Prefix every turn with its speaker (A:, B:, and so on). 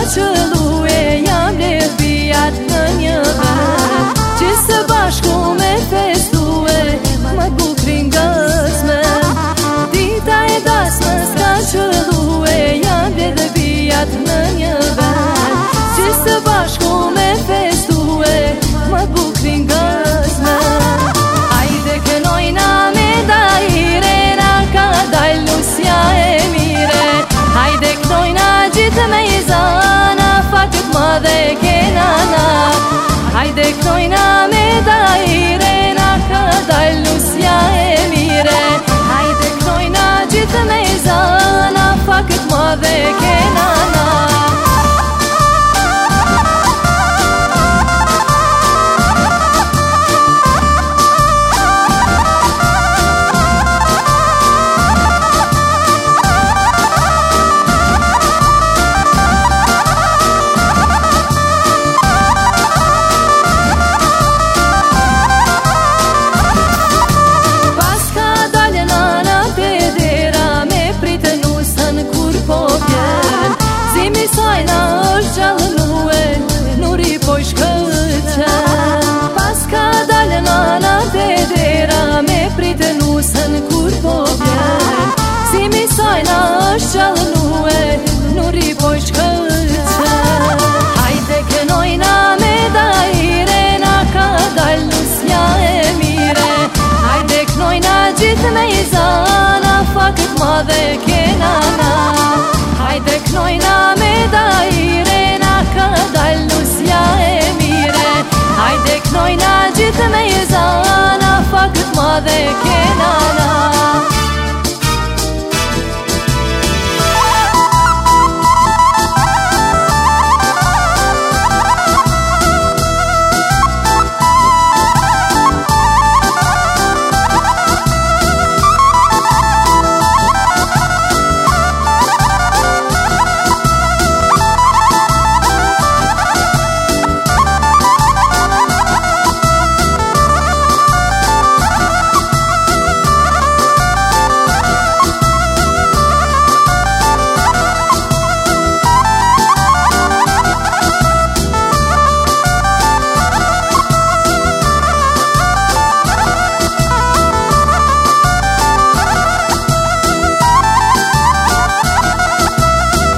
A: qëllu e jam levijat në një vend që së bashku me festu e më bukrin gëzmen. Dita e dasmës ka qëllu e jam levijat në një vend që së bashku me festu e më bukrin gëzmen. Hajde kënojna me dajre na ka dal lusja e mire. Hajde kënojna gjithë me i zana fakët më dhe kenana. Hajde kënojna me dajre na ka dal lusja e mire. Hajde kënojna gjithë me i zana fakët më dhe kenana. Sajna është gjallënue, nuri po shkëqen. Pas ka dalë nana te dera me pritë nusën kur po vjen. Zimi sajna është gjallënue, nuri po shkëqen. Hajde kënojna me dajre na ka dalë lusja e mire. Hajde kënojna gjithë me i zana fakët ma dhe kenana. Hajde kënojna me dajre na ka dal lusja e mire. Hajde kënojna gjithë me i zana fakët ma dhe kenana.